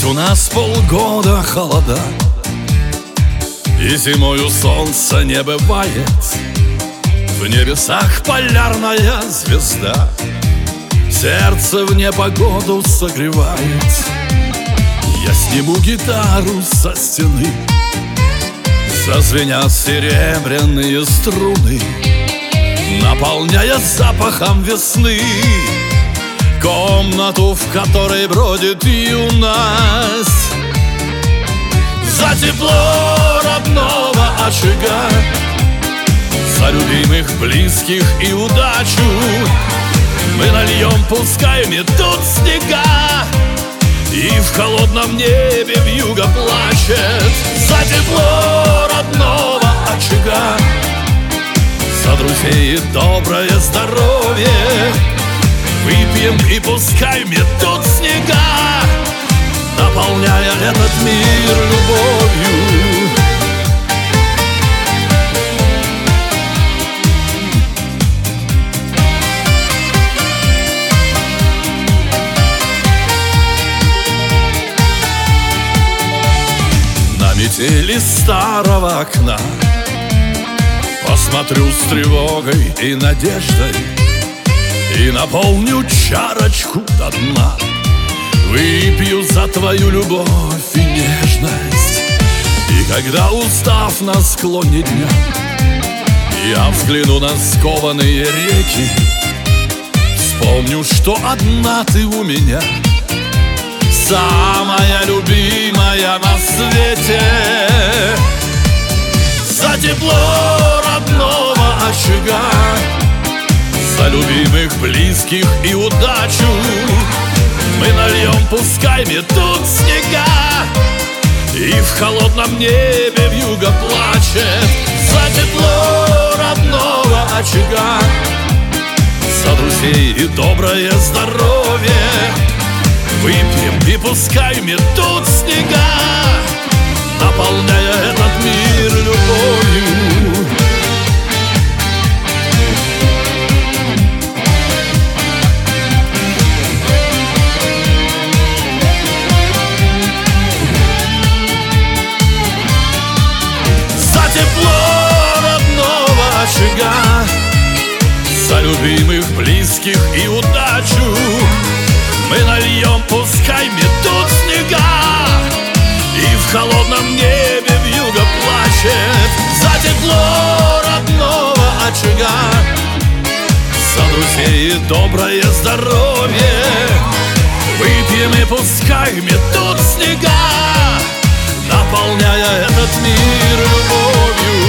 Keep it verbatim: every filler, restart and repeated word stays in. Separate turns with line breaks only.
Пусть у нас полгода холода, и зимою солнца не бывает, в небесах полярная звезда сердце в непогоду согревает. Я сниму гитару со стены, зазвенят серебряные струны, наполняя запахом весны комнату, в которой бродит юность. За тепло родного очага, за любимых, близких и удачу мы нальем, пускай метут снега, и в холодном небе вьюга плачет. За тепло родного очага, за друзей и доброе здоровье выпьем, и пускай метут снега, наполняя этот мир любовью. На метели старого окна посмотрю с тревогой и надеждой, и наполню чарочку до дна, выпью за твою любовь и нежность. И когда, устав на склоне дня, я взгляну на скованные реки, вспомню, что одна ты у меня, самая любимая на свете. За тепло родного очага, за любимых, близких и удачу мы нальем, пускай метут снега, и в холодном небе вьюга плачет. За тепло родного очага, за друзей и доброе здоровье выпьем, и пускай метут снега, наполняя этот мир любовью. За любимых, близких и удачу мы нальем, пускай метут снега, и в холодном небе вьюга плачет. За тепло родного очага, за друзей и доброе здоровье выпьем, и пускай метут снега, наполняя этот мир любовью.